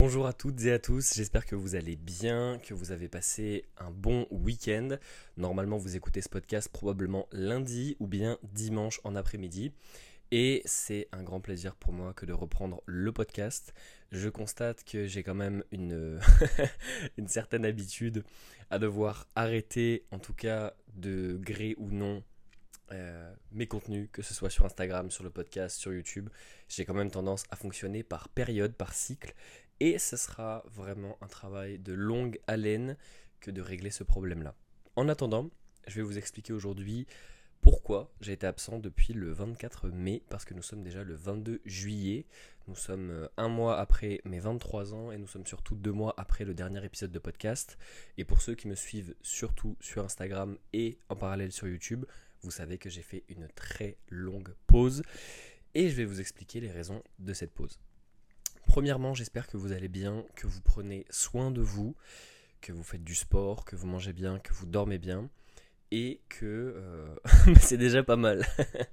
Bonjour à toutes et à tous, j'espère que vous allez bien, que vous avez passé un bon week-end. Normalement vous écoutez ce podcast probablement lundi ou bien dimanche en après-midi. Et c'est un grand plaisir pour moi que de reprendre le podcast. Je constate que j'ai quand même une, une certaine habitude à devoir arrêter, en tout cas de gré ou non, mes contenus, que ce soit sur Instagram, sur le podcast, sur YouTube. J'ai quand même tendance à fonctionner par période, par cycle. Et ce sera vraiment un travail de longue haleine que de régler ce problème-là. En attendant, je vais vous expliquer aujourd'hui pourquoi j'ai été absent depuis le 24 mai, parce que nous sommes déjà le 22 juillet. Nous sommes un mois après mes 23 ans et nous sommes surtout 2 mois après le dernier épisode de podcast. Et pour ceux qui me suivent surtout sur Instagram et en parallèle sur YouTube, vous savez que j'ai fait une très longue pause et je vais vous expliquer les raisons de cette pause. Premièrement, j'espère que vous allez bien, que vous prenez soin de vous, que vous faites du sport, que vous mangez bien, que vous dormez bien et que c'est déjà pas mal.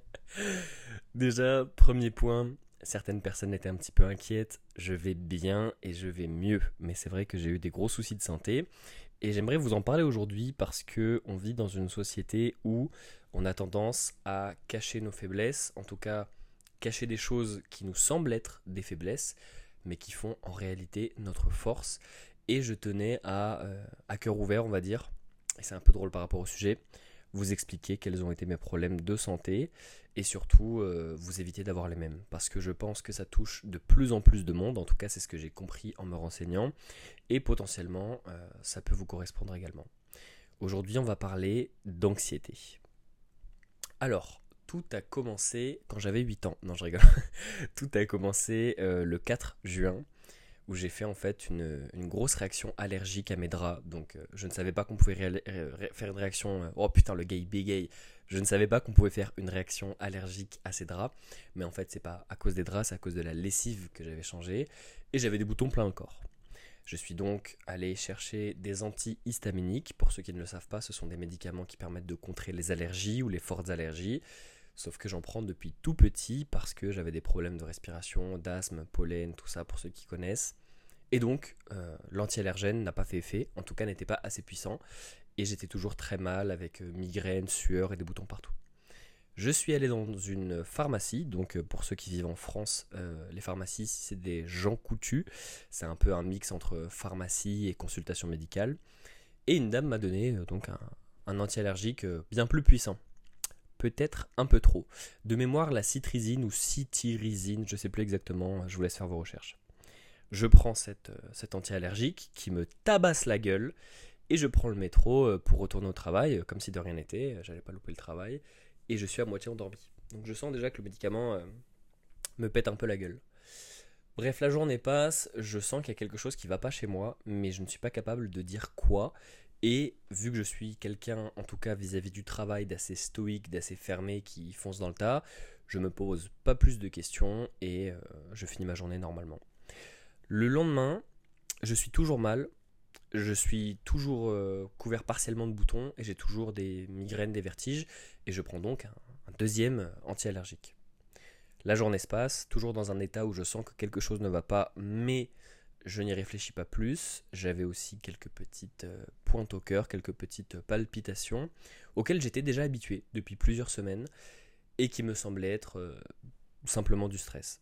Déjà, premier point, certaines personnes étaient un petit peu inquiètes. Je vais bien et je vais mieux, mais c'est vrai que j'ai eu des gros soucis de santé et j'aimerais vous en parler aujourd'hui parce que on vit dans une société où on a tendance à cacher nos faiblesses, en tout cas cacher des choses qui nous semblent être des faiblesses, mais qui font en réalité notre force. Et je tenais à cœur ouvert, on va dire, et c'est un peu drôle par rapport au sujet, vous expliquer quels ont été mes problèmes de santé et surtout vous éviter d'avoir les mêmes. Parce que je pense que ça touche de plus en plus de monde, en tout cas c'est ce que j'ai compris en me renseignant, et potentiellement ça peut vous correspondre également. Aujourd'hui on va parler d'anxiété. Alors, tout a commencé quand j'avais 8 ans. Non, je rigole. Tout a commencé le 4 juin, où j'ai fait en fait une grosse réaction allergique à mes draps. Donc, je ne savais pas qu'on pouvait faire une réaction... oh putain, le gay bégaye. Je ne savais pas qu'on pouvait faire une réaction allergique à ces draps. Mais en fait, c'est pas à cause des draps, c'est à cause de la lessive que j'avais changée. Et j'avais des boutons plein le corps. Je suis donc allé chercher des antihistaminiques. Pour ceux qui ne le savent pas, ce sont des médicaments qui permettent de contrer les allergies ou les fortes allergies. Sauf que j'en prends depuis tout petit parce que j'avais des problèmes de respiration, d'asthme, pollen, tout ça pour ceux qui connaissent. Et donc, l'anti-allergène n'a pas fait effet, en tout cas n'était pas assez puissant. Et j'étais toujours très mal avec migraine, sueur et des boutons partout. Je suis allé dans une pharmacie, donc pour ceux qui vivent en France, les pharmacies c'est des Jean Coutu, c'est un peu un mix entre pharmacie et consultation médicale. Et une dame m'a donné donc un anti-allergique bien plus puissant. Peut-être un peu trop. De mémoire, la citrizine ou citirizine, je ne sais plus exactement, je vous laisse faire vos recherches. Je prends cet anti-allergique qui me tabasse la gueule et je prends le métro pour retourner au travail, comme si de rien n'était, j'allais pas louper le travail, et je suis à moitié endormi. Donc je sens déjà que le médicament me pète un peu la gueule. Bref, la journée passe, je sens qu'il y a quelque chose qui va pas chez moi, mais je ne suis pas capable de dire quoi. Et vu que je suis quelqu'un, en tout cas vis-à-vis du travail, d'assez stoïque, d'assez fermé, qui fonce dans le tas, je me pose pas plus de questions et je finis ma journée normalement. Le lendemain, je suis toujours mal, je suis toujours couvert partiellement de boutons et j'ai toujours des migraines, des vertiges et je prends donc un deuxième anti-allergique. La journée se passe, toujours dans un état où je sens que quelque chose ne va pas, mais je n'y réfléchis pas plus. J'avais aussi quelques petites pointes au cœur, quelques petites palpitations, auxquelles j'étais déjà habitué depuis plusieurs semaines et qui me semblaient être simplement du stress.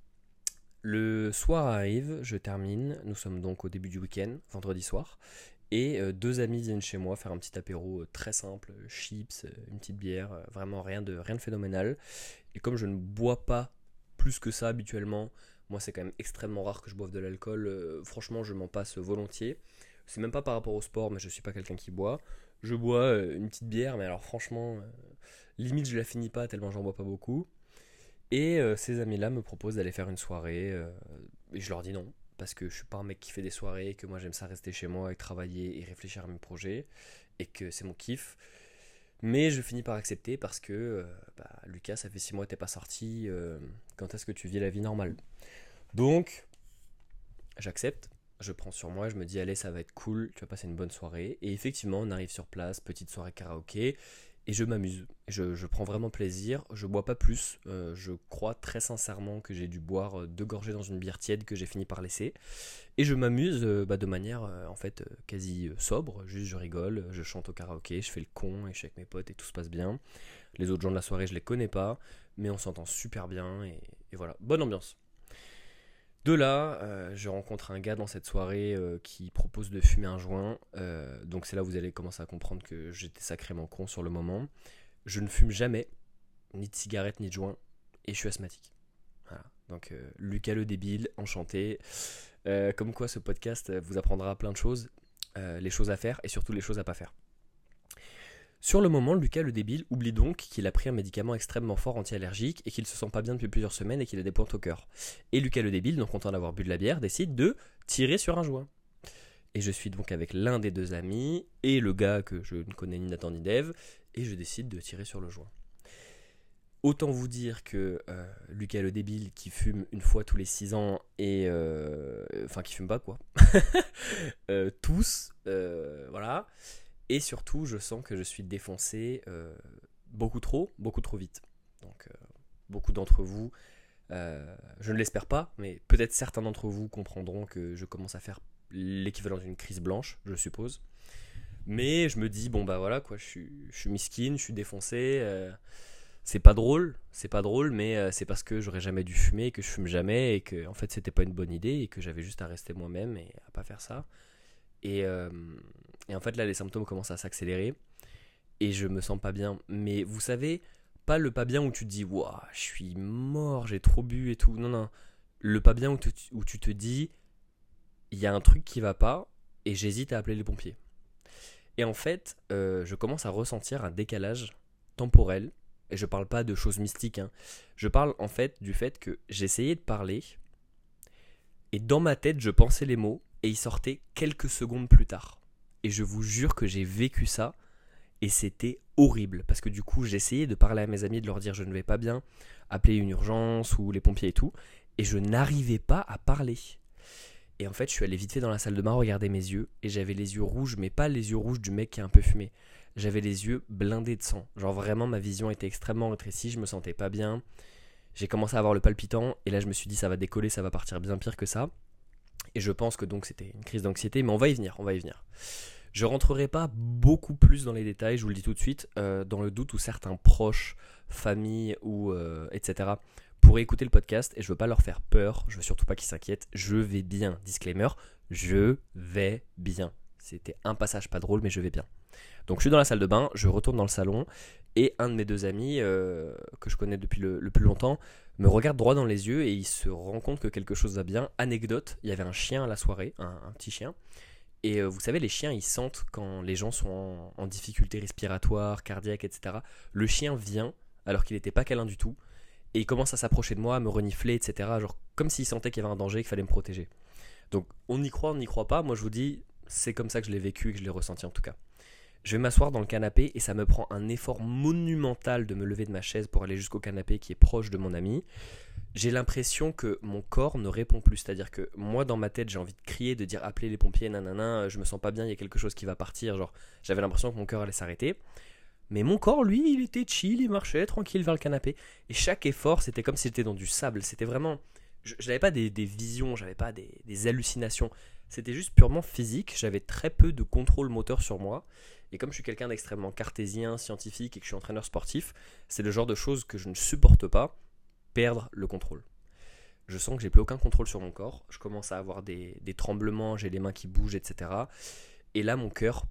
Le soir arrive, je termine, nous sommes donc au début du week-end, vendredi soir, et deux amis viennent chez moi faire un petit apéro très simple, chips, une petite bière, vraiment rien de phénoménal. Et comme je ne bois pas plus que ça habituellement, moi c'est quand même extrêmement rare que je boive de l'alcool, franchement je m'en passe volontiers. C'est même pas par rapport au sport, mais je suis pas quelqu'un qui boit. Je bois une petite bière, mais alors franchement, limite je la finis pas tellement j'en bois pas beaucoup. Et ces amis-là me proposent d'aller faire une soirée, et je leur dis non, parce que je suis pas un mec qui fait des soirées, et que moi j'aime ça rester chez moi et travailler et réfléchir à mes projets, et que c'est mon kiff. Mais je finis par accepter parce que Lucas, ça fait 6 mois que t'es pas sorti, quand est-ce que tu vis la vie normale? Donc, j'accepte, je prends sur moi, je me dis allez ça va être cool, tu vas passer une bonne soirée. Et effectivement on arrive sur place, petite soirée karaoké, Et je m'amuse, je prends vraiment plaisir, je bois pas plus, je crois très sincèrement que j'ai dû boire 2 gorgées dans une bière tiède que j'ai fini par laisser. Et je m'amuse de manière en fait quasi sobre, juste je rigole, je chante au karaoké, je fais le con et je suis avec mes potes et tout se passe bien. Les autres gens de la soirée je les connais pas, mais on s'entend super bien et voilà, bonne ambiance. De là, je rencontre un gars dans cette soirée qui propose de fumer un joint. Donc c'est là où vous allez commencer à comprendre que j'étais sacrément con sur le moment. Je ne fume jamais, ni de cigarette, ni de joint, et je suis asthmatique. Voilà. Donc Lucas le débile, enchanté. Comme quoi ce podcast vous apprendra plein de choses, les choses à faire et surtout les choses à pas faire. Sur le moment, Lucas le débile oublie donc qu'il a pris un médicament extrêmement fort anti-allergique et qu'il se sent pas bien depuis plusieurs semaines et qu'il a des pointes au cœur. Et Lucas le débile, donc content d'avoir bu de la bière, décide de tirer sur un joint. Et je suis donc avec l'un des 2 amis et le gars que je ne connais ni Nathan ni Dave et je décide de tirer sur le joint. Autant vous dire que Lucas le débile qui fume une fois tous les 6 ans et... Enfin qui fume pas quoi. Tous, voilà. Et surtout, je sens que je suis défoncé beaucoup trop vite. Donc, beaucoup d'entre vous, je ne l'espère pas, mais peut-être certains d'entre vous comprendront que je commence à faire l'équivalent d'une crise blanche, je suppose. Mais je me dis, bon bah voilà, quoi, je suis miskin, je suis défoncé. C'est pas drôle, mais c'est parce que j'aurais jamais dû fumer, que je fume jamais, et que en fait c'était pas une bonne idée, et que j'avais juste à rester moi-même et à pas faire ça. Et en fait là les symptômes commencent à s'accélérer et je me sens pas bien. Mais vous savez, pas le pas bien où tu te dis waouh, je suis mort, j'ai trop bu et tout. Non, non. Le pas bien où tu te dis il y a un truc qui va pas et j'hésite à appeler les pompiers. Et en fait, je commence à ressentir un décalage temporel. Et je parle pas de choses mystiques, hein. Je parle en fait du fait que j'essayais de parler et dans ma tête je pensais les mots et ils sortaient quelques secondes plus tard. Et je vous jure que j'ai vécu ça et c'était horrible parce que du coup j'essayais de parler à mes amis, de leur dire je ne vais pas bien, appeler une urgence ou les pompiers et tout, et je n'arrivais pas à parler. Et en fait je suis allé vite fait dans la salle de bain regarder mes yeux et j'avais les yeux rouges, mais pas les yeux rouges du mec qui a un peu fumé. J'avais les yeux blindés de sang, genre vraiment ma vision était extrêmement rétrécie, je me sentais pas bien. J'ai commencé à avoir le palpitant et là je me suis dit ça va décoller, ça va partir bien pire que ça. Et je pense que donc c'était une crise d'anxiété, mais on va y venir. Je rentrerai pas beaucoup plus dans les détails, je vous le dis tout de suite, dans le doute où certains proches, famille ou etc. pourraient écouter le podcast et je veux pas leur faire peur, je veux surtout pas qu'ils s'inquiètent, je vais bien, disclaimer, je vais bien. C'était un passage pas drôle mais je vais bien. Donc je suis dans la salle de bain, je retourne dans le salon et un de mes 2 amis que je connais depuis le plus longtemps me regarde droit dans les yeux et il se rend compte que quelque chose va bien. Anecdote, il y avait un chien à la soirée, un petit chien. Et vous savez, les chiens, ils sentent quand les gens sont en difficulté respiratoire, cardiaque, etc. Le chien vient, alors qu'il n'était pas câlin du tout, et il commence à s'approcher de moi, à me renifler, etc. Genre comme s'il sentait qu'il y avait un danger, qu'il fallait me protéger. Donc on y croit, on n'y croit pas. Moi je vous dis, c'est comme ça que je l'ai vécu et que je l'ai ressenti en tout cas. Je vais m'asseoir dans le canapé et ça me prend un effort monumental de me lever de ma chaise pour aller jusqu'au canapé qui est proche de mon ami. J'ai l'impression que mon corps ne répond plus. C'est-à-dire que moi, dans ma tête, j'ai envie de crier, de dire appelez les pompiers, nanana, je me sens pas bien, il y a quelque chose qui va partir. Genre, j'avais l'impression que mon cœur allait s'arrêter. Mais mon corps, lui, il était chill, il marchait tranquille vers le canapé. Et chaque effort, c'était comme si j'étais dans du sable. C'était vraiment... Je n'avais pas des visions, j'avais pas des hallucinations. C'était juste purement physique. J'avais très peu de contrôle moteur sur moi. Et comme je suis quelqu'un d'extrêmement cartésien, scientifique et que je suis entraîneur sportif, c'est le genre de choses que je ne supporte pas, perdre le contrôle. Je sens que j'ai plus aucun contrôle sur mon corps. Je commence à avoir des tremblements, j'ai les mains qui bougent, etc. Et là, mon cœur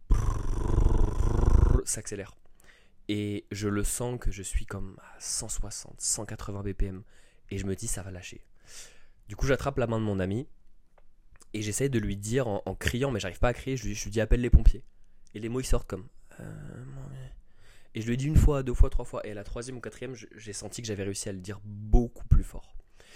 s'accélère. Et je le sens que je suis comme à 160, 180 BPM. Et je me dis, ça va lâcher. Du coup, j'attrape la main de mon ami et j'essaye de lui dire en criant, mais j'arrive pas à crier, je lui dis appelle les pompiers. Et les mots ils sortent comme et je lui ai dit 1 fois, 2 fois, 3 fois. Et à la 3e ou 4e, j'ai senti que j'avais réussi à le dire beaucoup plus fort.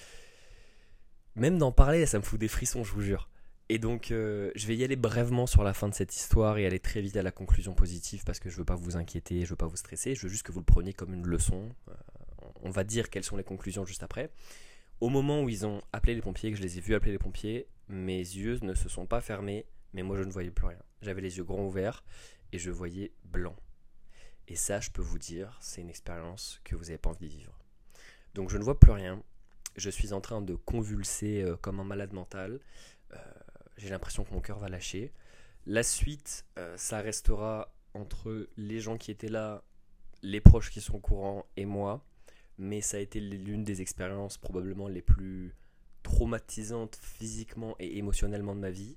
Même d'en parler, ça me fout des frissons, je vous jure. Et donc, je vais y aller brièvement sur la fin de cette histoire et aller très vite à la conclusion positive parce que je veux pas vous inquiéter, je veux pas vous stresser. Je veux juste que vous le preniez comme une leçon. On va dire quelles sont les conclusions juste après. Au moment où ils ont appelé les pompiers, que je les ai vus appeler les pompiers, mes yeux ne se sont pas fermés, mais moi je ne voyais plus rien. J'avais les yeux grands ouverts et je voyais blanc. Et ça, je peux vous dire, c'est une expérience que vous n'avez pas envie de vivre. Donc je ne vois plus rien. Je suis en train de convulser comme un malade mental. Euh, j'ai l'impression que mon cœur va lâcher. La suite, ça restera entre les gens qui étaient là, les proches qui sont au courant et moi. Mais ça a été l'une des expériences probablement les plus traumatisantes physiquement et émotionnellement de ma vie.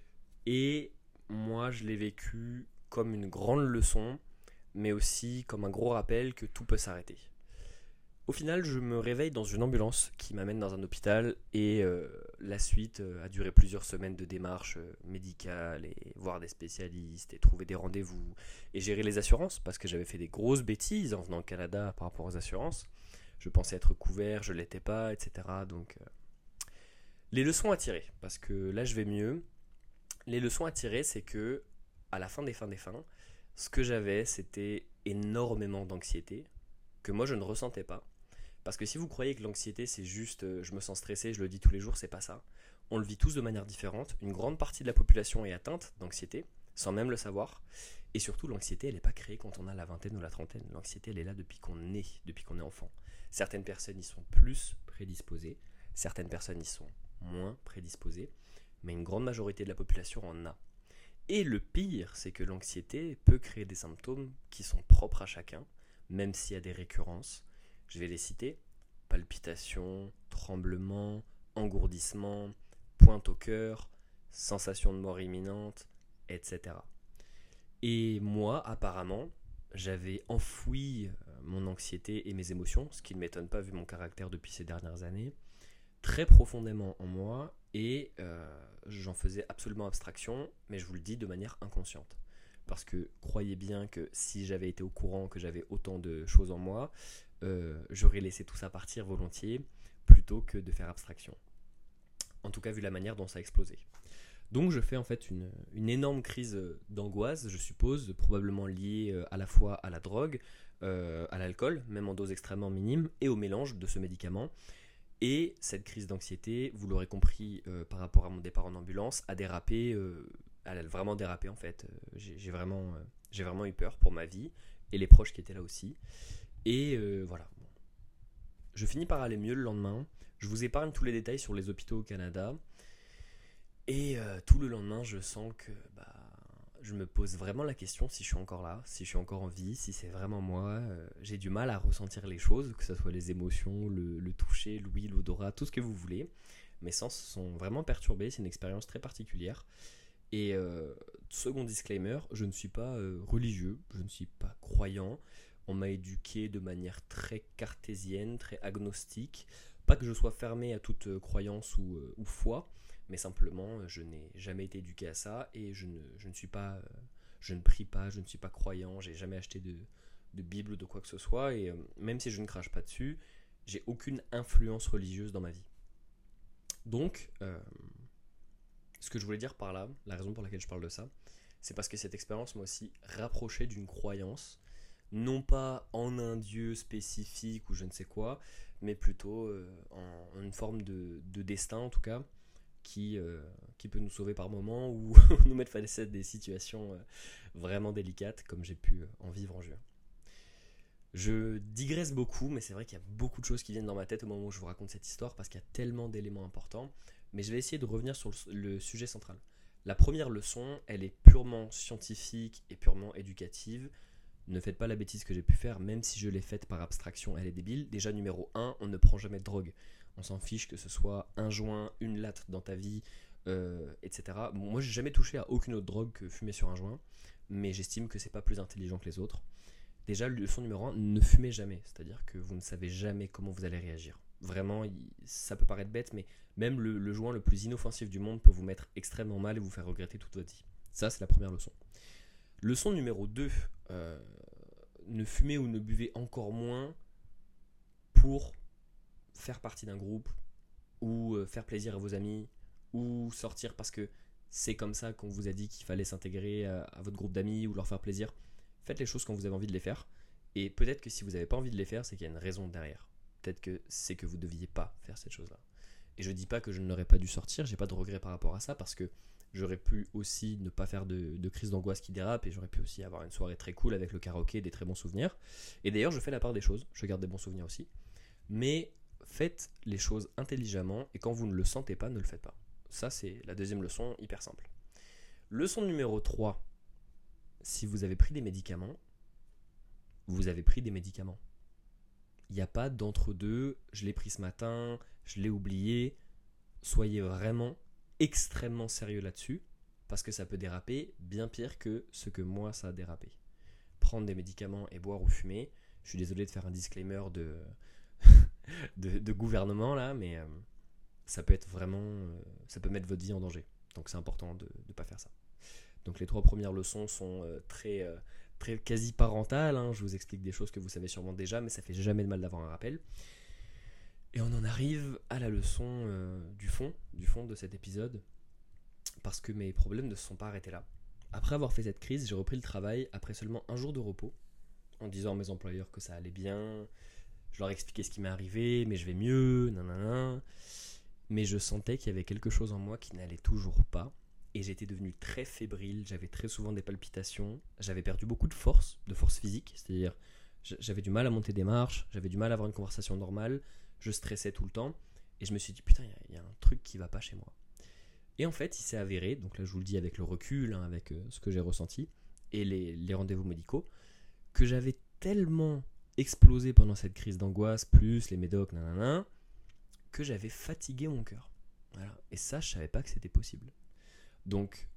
Et moi, je l'ai vécu comme une grande leçon, mais aussi comme un gros rappel que tout peut s'arrêter. Au final, je me réveille dans une ambulance qui m'amène dans un hôpital et la suite a duré plusieurs semaines de démarches médicales et voir des spécialistes et trouver des rendez-vous et gérer les assurances parce que j'avais fait des grosses bêtises en venant au Canada par rapport aux assurances. Je pensais être couvert, je ne l'étais pas, etc. Donc, les leçons à tirer, parce que là je vais mieux. Les leçons à tirer, c'est que à la fin des fins, ce que j'avais, c'était énormément d'anxiété que moi je ne ressentais pas. Parce que si vous croyez que l'anxiété c'est juste je me sens stressé, je le dis tous les jours, c'est pas ça. On le vit tous de manière différente. Une grande partie de la population est atteinte d'anxiété, sans même le savoir. Et surtout, l'anxiété, elle n'est pas créée quand on a la vingtaine ou la trentaine. L'anxiété, elle est là depuis qu'on est enfant. Certaines personnes y sont plus prédisposées, certaines personnes y sont moins prédisposées, mais une grande majorité de la population en a. Et le pire, c'est que l'anxiété peut créer des symptômes qui sont propres à chacun, même s'il y a des récurrences. Je vais les citer: palpitations, tremblements, engourdissements, pointe au cœur, sensation de mort imminente, etc. Et moi, apparemment, j'avais enfoui mon anxiété et mes émotions, ce qui ne m'étonne pas vu mon caractère depuis ces dernières années, très profondément en moi et j'en faisais absolument abstraction, mais je vous le dis de manière inconsciente. Parce que croyez bien que si j'avais été au courant que j'avais autant de choses en moi, j'aurais laissé tout ça partir volontiers plutôt que de faire abstraction. En tout cas, vu la manière dont ça a explosé. Donc je fais en fait une énorme crise d'angoisse, je suppose, probablement liée à la fois à la drogue, à l'alcool, même en dose extrêmement minime, et au mélange de ce médicament. Et cette crise d'anxiété, vous l'aurez compris par rapport à mon départ en ambulance, a dérapé, elle a vraiment dérapé en fait. J'ai vraiment eu peur pour ma vie, et les proches qui étaient là aussi. Et voilà. Je finis par aller mieux le lendemain. Je vous épargne tous les détails sur les hôpitaux au Canada. Et tout le lendemain, je sens que je me pose vraiment la question si je suis encore là, si je suis encore en vie, si c'est vraiment moi. J'ai du mal à ressentir les choses, que ce soit les émotions, le toucher, l'ouïe, l'odorat, tout ce que vous voulez. Mes sens sont vraiment perturbés, c'est une expérience très particulière. Et second disclaimer, je ne suis pas religieux, je ne suis pas croyant. On m'a éduqué de manière très cartésienne, très agnostique. Pas que je sois fermé à toute croyance ou foi, mais simplement je n'ai jamais été éduqué à ça et je ne suis pas, je ne prie pas, je ne suis pas croyant, j'ai jamais acheté de Bible ou de quoi que ce soit et même si je ne crache pas dessus, j'ai aucune influence religieuse dans ma vie. Donc, ce que je voulais dire par là, la raison pour laquelle je parle de ça, c'est parce que cette expérience m'a aussi rapproché d'une croyance, non pas en un Dieu spécifique ou je ne sais quoi, mais plutôt en une forme de destin en tout cas, qui peut nous sauver par moments ou nous mettre face à des situations vraiment délicates comme j'ai pu en vivre en juin. Je digresse beaucoup, mais c'est vrai qu'il y a beaucoup de choses qui viennent dans ma tête au moment où je vous raconte cette histoire parce qu'il y a tellement d'éléments importants, mais je vais essayer de revenir sur le sujet central. La première leçon, elle est purement scientifique et purement éducative. Ne faites pas la bêtise que j'ai pu faire, même si je l'ai faite par abstraction, elle est débile. Déjà, numéro 1, on ne prend jamais de drogue. On s'en fiche que ce soit un joint, une latte dans ta vie, etc. Bon, moi, j'ai jamais touché à aucune autre drogue que fumer sur un joint, mais j'estime que c'est pas plus intelligent que les autres. Déjà, leçon numéro 1, ne fumez jamais. C'est-à-dire que vous ne savez jamais comment vous allez réagir. Vraiment, ça peut paraître bête, mais même le joint le plus inoffensif du monde peut vous mettre extrêmement mal et vous faire regretter toute votre vie. Ça, c'est la première leçon. Leçon numéro 2, ne fumez ou ne buvez encore moins pour faire partie d'un groupe ou faire plaisir à vos amis ou sortir parce que c'est comme ça qu'on vous a dit qu'il fallait s'intégrer à votre groupe d'amis ou leur faire plaisir. Faites les choses quand vous avez envie de les faire et peut-être que si vous n'avez pas envie de les faire, c'est qu'il y a une raison derrière. Peut-être que c'est que vous ne deviez pas faire cette chose-là. Et je dis pas que je n'aurais pas dû sortir, j'ai pas de regret par rapport à ça, parce que j'aurais pu aussi ne pas faire de crise d'angoisse qui dérape, et j'aurais pu aussi avoir une soirée très cool avec le karaoké, des très bons souvenirs. Et d'ailleurs, je fais la part des choses, je garde des bons souvenirs aussi. Mais faites les choses intelligemment, et quand vous ne le sentez pas, ne le faites pas. Ça, c'est la deuxième leçon, hyper simple. Leçon numéro 3, si vous avez pris des médicaments, vous avez pris des médicaments. Il n'y a pas d'entre-deux, je l'ai pris ce matin, je l'ai oublié. Soyez vraiment extrêmement sérieux là-dessus, parce que ça peut déraper bien pire que ce que moi ça a dérapé. Prendre des médicaments et boire ou fumer, je suis désolé de faire un disclaimer de gouvernement là, mais ça peut être vraiment, ça peut mettre votre vie en danger. Donc c'est important de ne pas faire ça. Donc les 3 premières leçons sont très quasi parentales, hein. Je vous explique des choses que vous savez sûrement déjà, mais ça fait jamais de mal d'avoir un rappel. Et on en arrive à la leçon du fond de cet épisode, parce que mes problèmes ne se sont pas arrêtés là. Après avoir fait cette crise, j'ai repris le travail après seulement un jour de repos, en disant à mes employeurs que ça allait bien. Je leur expliquais ce qui m'est arrivé, mais je vais mieux, nanana. Mais je sentais qu'il y avait quelque chose en moi qui n'allait toujours pas. Et j'étais devenu très fébrile, j'avais très souvent des palpitations, j'avais perdu beaucoup de force physique, c'est-à-dire j'avais du mal à monter des marches, j'avais du mal à avoir une conversation normale, je stressais tout le temps, et je me suis dit putain, il y a un truc qui va pas chez moi. Et en fait, il s'est avéré, donc là je vous le dis avec le recul, hein, avec ce que j'ai ressenti, et les rendez-vous médicaux, que j'avais tellement explosé pendant cette crise d'angoisse, plus les médocs, nanana, que j'avais fatigué mon cœur. Voilà. Et ça, je savais pas que c'était possible. Donc,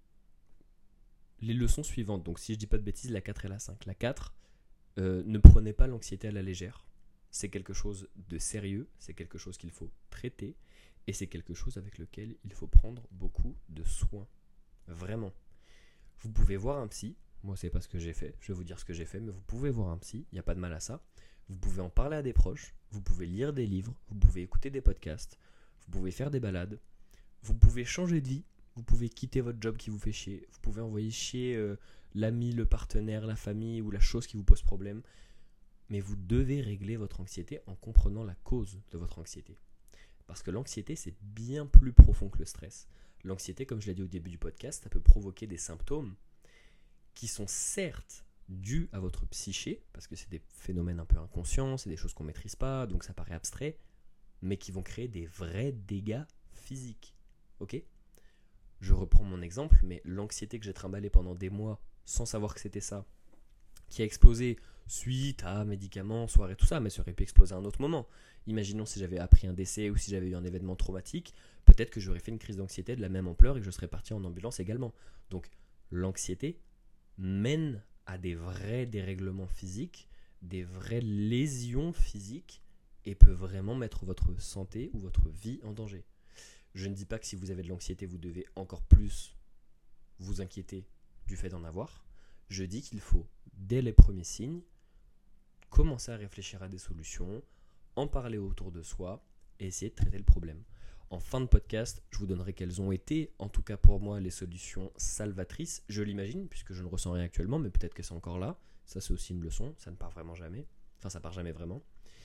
les leçons suivantes, donc si je dis pas de bêtises, la 4 et la 5. La 4, ne prenez pas l'anxiété à la légère. C'est quelque chose de sérieux, c'est quelque chose qu'il faut traiter, et c'est quelque chose avec lequel il faut prendre beaucoup de soin. Vraiment. Vous pouvez voir un psy, moi c'est pas ce que j'ai fait, je vais vous dire ce que j'ai fait, mais vous pouvez voir un psy, il n'y a pas de mal à ça. Vous pouvez en parler à des proches, vous pouvez lire des livres, vous pouvez écouter des podcasts, vous pouvez faire des balades, vous pouvez changer de vie. Vous pouvez quitter votre job qui vous fait chier. Vous pouvez envoyer chier l'ami, le partenaire, la famille ou la chose qui vous pose problème. Mais vous devez régler votre anxiété en comprenant la cause de votre anxiété. Parce que l'anxiété, c'est bien plus profond que le stress. L'anxiété, comme je l'ai dit au début du podcast, ça peut provoquer des symptômes qui sont certes dus à votre psyché, parce que c'est des phénomènes un peu inconscients, c'est des choses qu'on ne maîtrise pas, donc ça paraît abstrait, mais qui vont créer des vrais dégâts physiques. Ok ? Je reprends mon exemple, mais l'anxiété que j'ai trimballée pendant des mois sans savoir que c'était ça, qui a explosé suite à médicaments, soirées, tout ça, mais ça aurait pu exploser à un autre moment. Imaginons si j'avais appris un décès ou si j'avais eu un événement traumatique, peut-être que j'aurais fait une crise d'anxiété de la même ampleur et que je serais parti en ambulance également. Donc l'anxiété mène à des vrais dérèglements physiques, des vraies lésions physiques et peut vraiment mettre votre santé ou votre vie en danger. Je ne dis pas que si vous avez de l'anxiété, vous devez encore plus vous inquiéter du fait d'en avoir. Je dis qu'il faut, dès les premiers signes, commencer à réfléchir à des solutions, en parler autour de soi et essayer de traiter le problème. En fin de podcast, je vous donnerai quelles ont été, en tout cas pour moi, les solutions salvatrices. Je l'imagine, puisque je ne ressens rien actuellement, mais peut-être que c'est encore là. Ça, c'est aussi une leçon. Ça ne part vraiment jamais. Enfin, ça part jamais vraiment.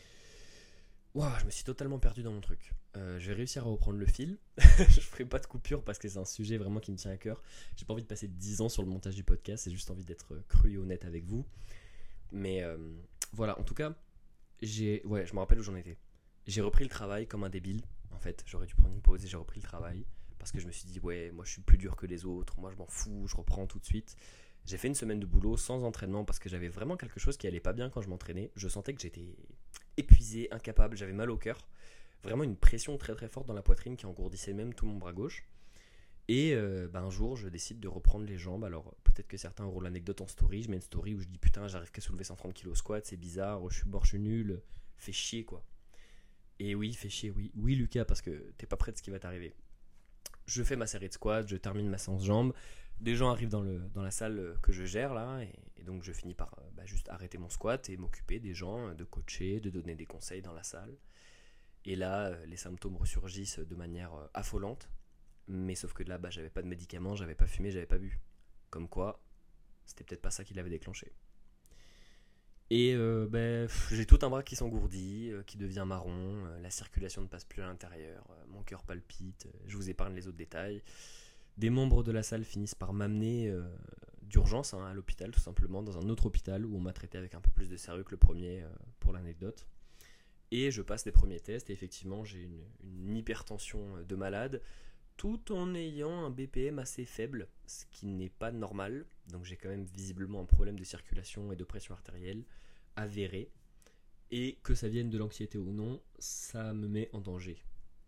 Wow, je me suis totalement perdu dans mon truc. Je vais réussir à reprendre le fil. Je ferai pas de coupure parce que c'est un sujet vraiment qui me tient à cœur. J'ai pas envie de passer 10 ans sur le montage du podcast, j'ai juste envie d'être cru et honnête avec vous. Mais voilà, en tout cas, je me rappelle où j'en étais. J'ai repris le travail comme un débile. En fait, j'aurais dû prendre une pause et j'ai repris le travail parce que je me suis dit, ouais, moi je suis plus dur que les autres, moi je m'en fous, je reprends tout de suite. J'ai fait une semaine de boulot sans entraînement parce que j'avais vraiment quelque chose qui allait pas bien quand je m'entraînais. Je sentais que j'étais épuisé, incapable, j'avais mal au cœur. Vraiment une pression très très forte dans la poitrine qui engourdissait même tout mon bras gauche. Et un jour, je décide de reprendre les jambes. Alors peut-être que certains auront l'anecdote en story. Je mets une story où je dis putain, j'arrive qu'à soulever 130 kg au squat, c'est bizarre, je suis nul, fait chier quoi. Et oui, fait chier, oui. Oui Lucas, parce que t'es pas prêt de ce qui va t'arriver. Je fais ma série de squats, je termine ma séance jambes. Des gens arrivent dans la salle que je gère là, et donc je finis par juste arrêter mon squat et m'occuper des gens, de coacher, de donner des conseils dans la salle. Et là, les symptômes ressurgissent de manière affolante. Mais sauf que là, j'avais pas de médicaments, j'avais pas fumé, j'avais pas bu. Comme quoi, c'était peut-être pas ça qui l'avait déclenché. Et j'ai tout un bras qui s'engourdit, qui devient marron, la circulation ne passe plus à l'intérieur, mon cœur palpite, je vous épargne les autres détails. Des membres de la salle finissent par m'amener d'urgence à l'hôpital, tout simplement, dans un autre hôpital où on m'a traité avec un peu plus de sérieux que le premier, pour l'anecdote. Et je passe les premiers tests et effectivement j'ai une hypertension de malade, tout en ayant un BPM assez faible, ce qui n'est pas normal. Donc j'ai quand même visiblement un problème de circulation et de pression artérielle avéré. Et que ça vienne de l'anxiété ou non, ça me met en danger.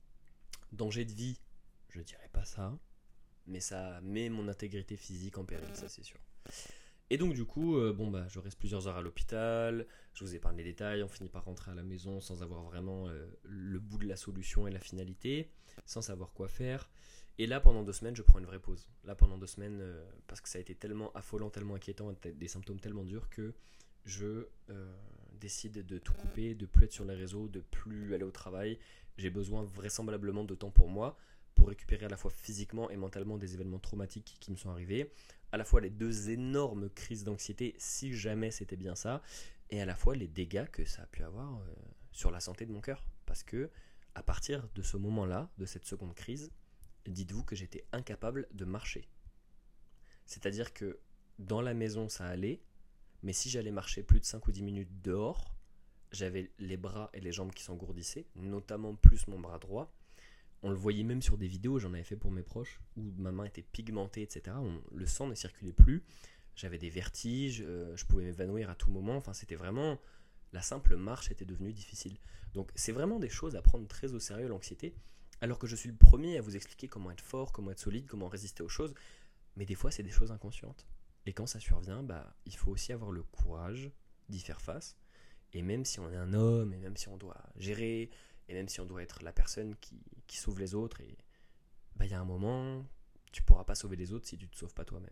Danger de vie, je dirais pas ça, mais ça met mon intégrité physique en péril, ça c'est sûr. Et donc du coup, je reste plusieurs heures à l'hôpital, je vous épargne les détails, on finit par rentrer à la maison sans avoir vraiment le bout de la solution et la finalité, sans savoir quoi faire. Et là, pendant 2 semaines, je prends une vraie pause. Là, pendant 2 semaines, parce que ça a été tellement affolant, tellement inquiétant, des symptômes tellement durs que je décide de tout couper, de plus être sur les réseaux, de plus aller au travail. J'ai besoin vraisemblablement de temps pour moi, pour récupérer à la fois physiquement et mentalement des événements traumatiques qui me sont arrivés, à la fois les 2 énormes crises d'anxiété, si jamais c'était bien ça, et à la fois les dégâts que ça a pu avoir sur la santé de mon cœur. Parce que à partir de ce moment-là, de cette seconde crise, dites-vous que j'étais incapable de marcher. C'est-à-dire que dans la maison ça allait, mais si j'allais marcher plus de 5 ou 10 minutes dehors, j'avais les bras et les jambes qui s'engourdissaient, notamment plus mon bras droit. On le voyait même sur des vidéos, j'en avais fait pour mes proches, où ma main était pigmentée, etc. Le sang ne circulait plus, j'avais des vertiges, je pouvais m'évanouir à tout moment, enfin c'était vraiment... La simple marche était devenue difficile. Donc c'est vraiment des choses à prendre très au sérieux, l'anxiété, alors que je suis le premier à vous expliquer comment être fort, comment être solide, comment résister aux choses, mais des fois c'est des choses inconscientes. Et quand ça survient, il faut aussi avoir le courage d'y faire face, et même si on est un homme, et même si on doit gérer, et même si on doit être la personne qui sauve les autres, et il y a un moment, tu pourras pas sauver les autres si tu te sauves pas toi-même.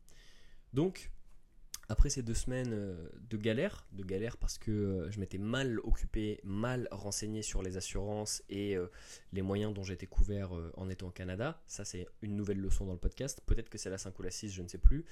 Donc, après ces 2 semaines de galère parce que je m'étais mal occupé, mal renseigné sur les assurances et les moyens dont j'étais couvert en étant au Canada, ça c'est une nouvelle leçon dans le podcast, peut-être que c'est la 5 ou la 6, je ne sais plus.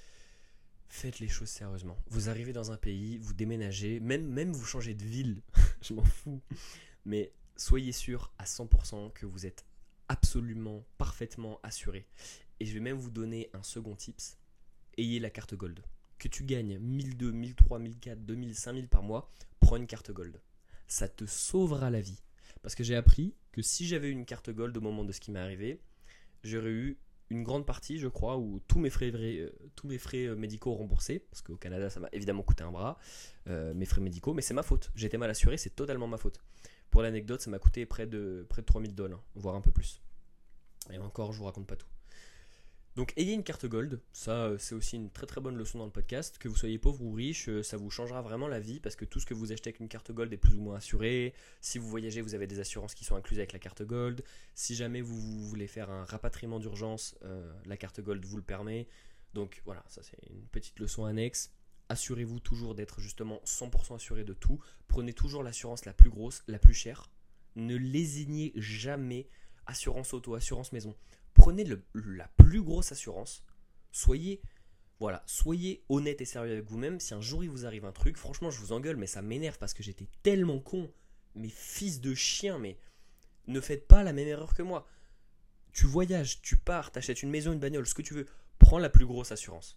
Faites les choses sérieusement. Vous arrivez dans un pays, vous déménagez, même vous changez de ville, je m'en fous. Mais soyez sûr à 100% que vous êtes absolument, parfaitement assuré. Et je vais même vous donner un second tips. Ayez la carte Gold. Que tu gagnes 1002, 1003, 1004, 2000, 5000 par mois, prends une carte Gold. Ça te sauvera la vie. Parce que j'ai appris que si j'avais eu une carte Gold au moment de ce qui m'est arrivé, j'aurais eu une grande partie, je crois, où tous mes frais médicaux remboursés, parce qu'au Canada, ça m'a évidemment coûté un bras, mes frais médicaux, mais c'est ma faute. J'étais mal assuré, c'est totalement ma faute. Pour l'anecdote, ça m'a coûté près de $3000, voire un peu plus. Et encore, je vous raconte pas tout. Donc ayez une carte Gold, ça c'est aussi une très très bonne leçon dans le podcast. Que vous soyez pauvre ou riche, ça vous changera vraiment la vie parce que tout ce que vous achetez avec une carte Gold est plus ou moins assuré. Si vous voyagez, vous avez des assurances qui sont incluses avec la carte Gold. Si jamais vous voulez faire un rapatriement d'urgence, la carte Gold vous le permet. Donc voilà, ça c'est une petite leçon annexe. Assurez-vous toujours d'être justement 100% assuré de tout. Prenez toujours l'assurance la plus grosse, la plus chère. Ne lésignez jamais assurance auto, assurance maison. Prenez la plus grosse assurance. Soyez honnête et sérieux avec vous-même. Si un jour il vous arrive un truc, franchement, je vous engueule, mais ça m'énerve parce que j'étais tellement con. Mais fils de chien, mais ne faites pas la même erreur que moi. Tu voyages, tu pars, t'achètes une maison, une bagnole, ce que tu veux. Prends la plus grosse assurance.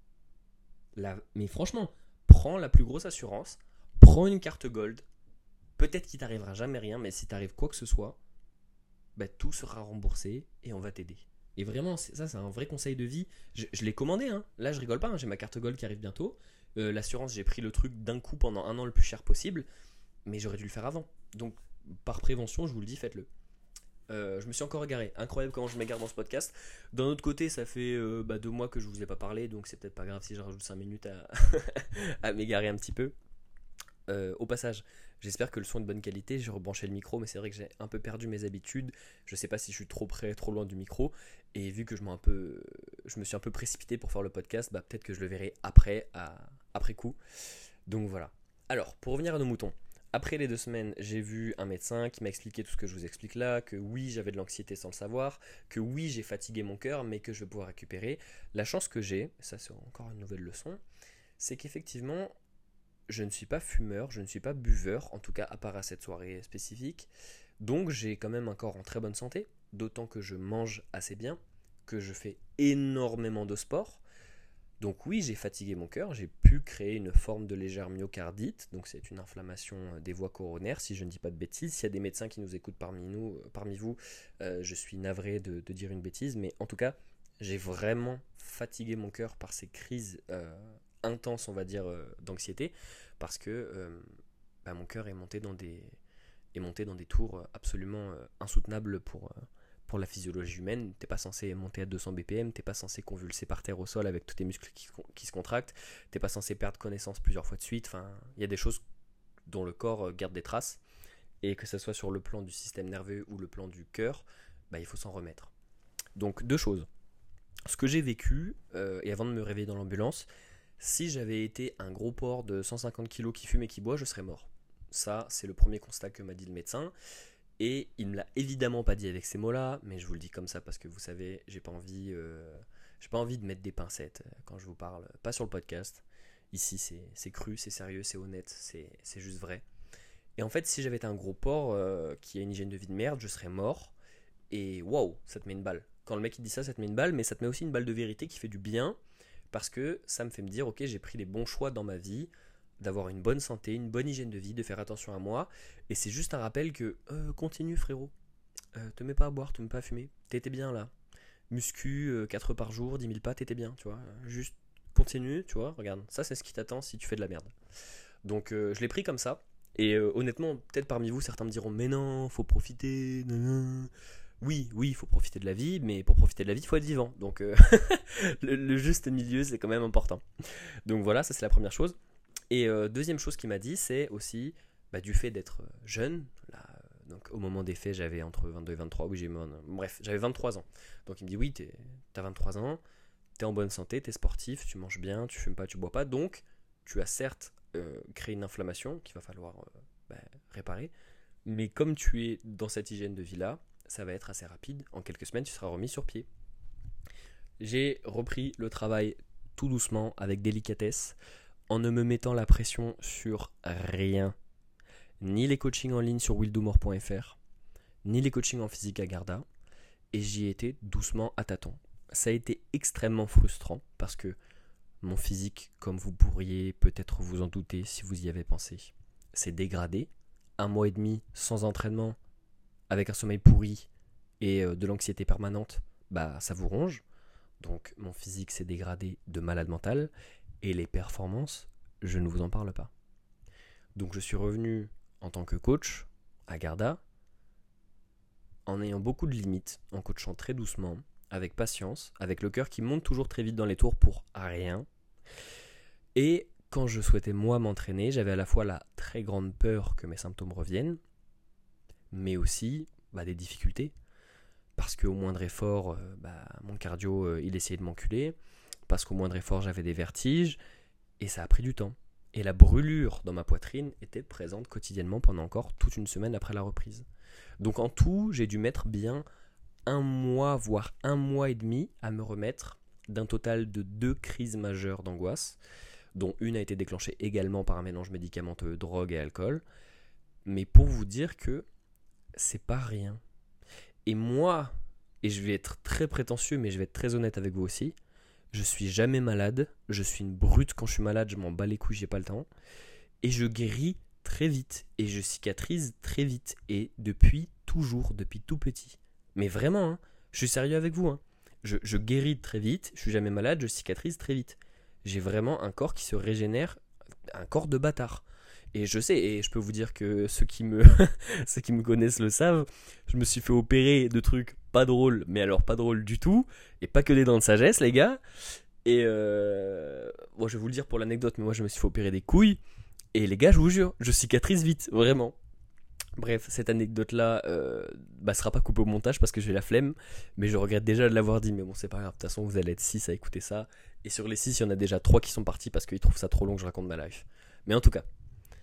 Mais franchement, prends la plus grosse assurance. Prends une carte Gold. Peut-être qu'il t'arrivera jamais rien, mais si t'arrive quoi que ce soit, tout sera remboursé et on va t'aider. Et vraiment, ça c'est un vrai conseil de vie. Je l'ai commandé, hein. Là je rigole pas, hein. J'ai ma carte Gold qui arrive bientôt. L'assurance, j'ai pris le truc d'un coup pendant un an le plus cher possible, mais j'aurais dû le faire avant. Donc par prévention, je vous le dis, faites-le. Je me suis encore égaré. Incroyable comment je m'égare dans ce podcast. D'un autre côté, ça fait 2 mois que je vous ai pas parlé, donc c'est peut-être pas grave si je rajoute 5 minutes à m'égarer un petit peu. Au passage, j'espère que le son est de bonne qualité. J'ai rebranché le micro, mais c'est vrai que j'ai un peu perdu mes habitudes. Je sais pas si je suis trop près, trop loin du micro. Et vu que je me suis un peu précipité pour faire le podcast, peut-être que je le verrai après coup. Donc voilà. Alors, pour revenir à nos moutons. Après les 2 semaines, j'ai vu un médecin qui m'a expliqué tout ce que je vous explique là, que oui, j'avais de l'anxiété sans le savoir, que oui, j'ai fatigué mon cœur, mais que je vais pouvoir récupérer. La chance que j'ai, ça c'est encore une nouvelle leçon, c'est qu'effectivement, je ne suis pas fumeur, je ne suis pas buveur, en tout cas à part à cette soirée spécifique. Donc j'ai quand même un corps en très bonne santé, d'autant que je mange assez bien, que je fais énormément de sport. Donc oui, j'ai fatigué mon cœur, j'ai pu créer une forme de légère myocardite, donc c'est une inflammation des voies coronaires, si je ne dis pas de bêtises. S'il y a des médecins qui nous écoutent parmi vous, je suis navré de dire une bêtise, mais en tout cas, j'ai vraiment fatigué mon cœur par ces crises intenses, on va dire, d'anxiété, parce que mon cœur est monté dans des tours absolument insoutenables pour la physiologie humaine. T'es pas censé monter à 200 BPM, t'es pas censé convulser par terre au sol avec tous tes muscles qui se contractent, t'es pas censé perdre connaissance plusieurs fois de suite. Enfin, il y a des choses dont le corps garde des traces, et que ce soit sur le plan du système nerveux ou le plan du cœur, il faut s'en remettre. Donc deux choses. Ce que j'ai vécu, et avant de me réveiller dans l'ambulance, si j'avais été un gros porc de 150 kg qui fume et qui boit, je serais mort. Ça, c'est le premier constat que m'a dit le médecin. Et il me l'a évidemment pas dit avec ces mots-là, mais je vous le dis comme ça parce que vous savez, j'ai pas envie de mettre des pincettes quand je vous parle, pas sur le podcast. Ici, c'est cru, c'est sérieux, c'est honnête, c'est juste vrai. Et en fait, si j'avais été un gros porc qui a une hygiène de vie de merde, je serais mort. Et waouh, ça te met une balle. Quand le mec il dit ça, ça te met une balle, mais ça te met aussi une balle de vérité qui fait du bien, parce que ça me fait me dire, ok, j'ai pris les bons choix dans ma vie, d'avoir une bonne santé, une bonne hygiène de vie, de faire attention à moi. Et c'est juste un rappel que continue frérot, te mets pas à boire, te mets pas à fumer, t'étais bien là. Muscu 4 heures par jour, 10 000 pas, t'étais bien, tu vois. Juste continue, tu vois, regarde, ça c'est ce qui t'attend si tu fais de la merde. Donc je l'ai pris comme ça. Et honnêtement, peut-être parmi vous, certains me diront, mais non, faut profiter, nan. Oui, il faut profiter de la vie, mais pour profiter de la vie, il faut être vivant. Donc le juste milieu, c'est quand même important. Donc voilà, ça c'est la première chose. Et deuxième chose qu'il m'a dit, c'est aussi du fait d'être jeune. Là, donc au moment des faits, j'avais entre 22 et 23. Oui, bref, j'avais 23 ans. Donc il me dit, oui, t'as 23 ans, t'es en bonne santé, t'es sportif, tu manges bien, tu fumes pas, tu bois pas. Donc tu as certes créé une inflammation qu'il va falloir réparer. Mais comme tu es dans cette hygiène de vie-là, ça va être assez rapide. En quelques semaines, tu seras remis sur pied. J'ai repris le travail tout doucement, avec délicatesse, en ne me mettant la pression sur rien. Ni les coachings en ligne sur willdomore.fr, ni les coachings en physique à Garda. Et j'y étais doucement à tâtons. Ça a été extrêmement frustrant parce que mon physique, comme vous pourriez peut-être vous en douter si vous y avez pensé, s'est dégradé. 1 mois et demi sans entraînement, avec un sommeil pourri et de l'anxiété permanente, ça vous ronge. Donc mon physique s'est dégradé de malade mental, et les performances, je ne vous en parle pas. Donc je suis revenu en tant que coach à Garda, en ayant beaucoup de limites, en coachant très doucement, avec patience, avec le cœur qui monte toujours très vite dans les tours pour rien. Et quand je souhaitais moi m'entraîner, j'avais à la fois la très grande peur que mes symptômes reviennent, mais aussi des difficultés, parce qu'au moindre effort, mon cardio il essayait de m'enculer, parce qu'au moindre effort j'avais des vertiges, et ça a pris du temps. Et la brûlure dans ma poitrine était présente quotidiennement pendant encore toute une semaine après la reprise. Donc en tout, j'ai dû mettre bien 1 mois, voire 1 mois et demi à me remettre d'un total de 2 crises majeures d'angoisse, dont une a été déclenchée également par un mélange médicamenteux, drogue et alcool. Mais pour vous dire que c'est pas rien. Et moi, et je vais être très prétentieux, mais je vais être très honnête avec vous aussi, je suis jamais malade, je suis une brute quand je suis malade, je m'en bats les couilles, j'ai pas le temps, et je guéris très vite, et je cicatrise très vite, et depuis toujours, depuis tout petit. Mais vraiment, je suis sérieux avec vous, je guéris très vite, je suis jamais malade, je cicatrise très vite. J'ai vraiment un corps qui se régénère, un corps de bâtard. Et je sais, et je peux vous dire que ceux qui me connaissent le savent, je me suis fait opérer de trucs pas drôles, mais alors pas drôles du tout, et pas que des dents de sagesse, les gars. Et je vais vous le dire pour l'anecdote, mais moi je me suis fait opérer des couilles, et les gars, je vous jure, je cicatrise vite, vraiment. Bref, cette anecdote-là sera pas coupée au montage parce que j'ai la flemme, mais je regrette déjà de l'avoir dit, mais bon, c'est pas grave, de toute façon, vous allez être 6 à écouter ça, et sur les 6, il y en a déjà 3 qui sont partis parce qu'ils trouvent ça trop long que je raconte ma life. Mais en tout cas,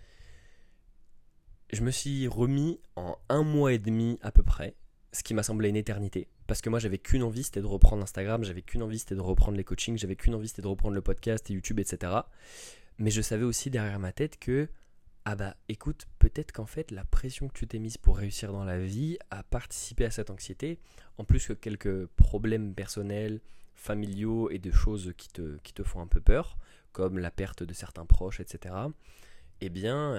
je me suis remis en 1 mois et demi à peu près, ce qui m'a semblé une éternité. Parce que moi, j'avais qu'une envie, c'était de reprendre Instagram, j'avais qu'une envie, c'était de reprendre les coachings, j'avais qu'une envie, c'était de reprendre le podcast et YouTube, etc. Mais je savais aussi derrière ma tête que, ah bah écoute, peut-être qu'en fait la pression que tu t'es mise pour réussir dans la vie a participé à cette anxiété, en plus que quelques problèmes personnels, familiaux et de choses qui te font un peu peur, comme la perte de certains proches, etc. Eh bien,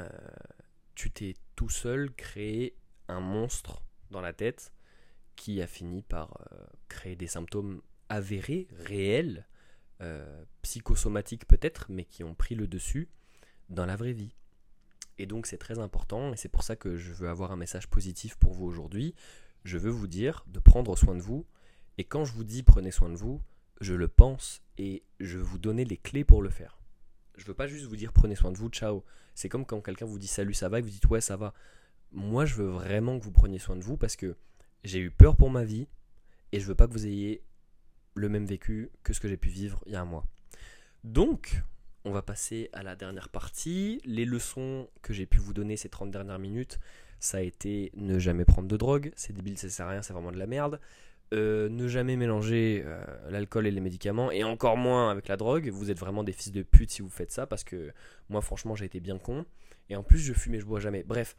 tu t'es tout seul créé un monstre dans la tête qui a fini par créer des symptômes avérés, réels, psychosomatiques peut-être, mais qui ont pris le dessus dans la vraie vie. Et donc c'est très important, et c'est pour ça que je veux avoir un message positif pour vous aujourd'hui. Je veux vous dire de prendre soin de vous, et quand je vous dis prenez soin de vous, je le pense, et je veux vous donner les clés pour le faire. Je veux pas juste vous dire prenez soin de vous, ciao. C'est comme quand quelqu'un vous dit salut, ça va, et vous dites ouais, ça va. Moi, je veux vraiment que vous preniez soin de vous, parce que j'ai eu peur pour ma vie, et je veux pas que vous ayez le même vécu que ce que j'ai pu vivre il y a un mois. Donc, on va passer à la dernière partie. Les leçons que j'ai pu vous donner ces 30 dernières minutes, ça a été ne jamais prendre de drogue, c'est débile, ça sert à rien, c'est vraiment de la merde. Ne jamais mélanger l'alcool et les médicaments, et encore moins avec la drogue. Vous êtes vraiment des fils de pute si vous faites ça, parce que moi franchement j'ai été bien con. Et en plus je fume et je bois jamais. Bref,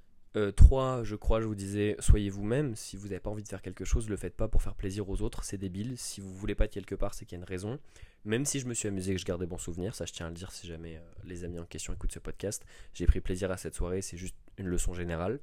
3, je crois, je vous disais, soyez vous-même. Si vous n'avez pas envie de faire quelque chose, ne le faites pas pour faire plaisir aux autres, c'est débile. Si vous voulez pas être quelque part, c'est qu'il y a une raison. Même si je me suis amusé et que je garde des bons souvenirs, ça je tiens à le dire si jamais les amis en question écoutent ce podcast. J'ai pris plaisir à cette soirée, c'est juste une leçon générale.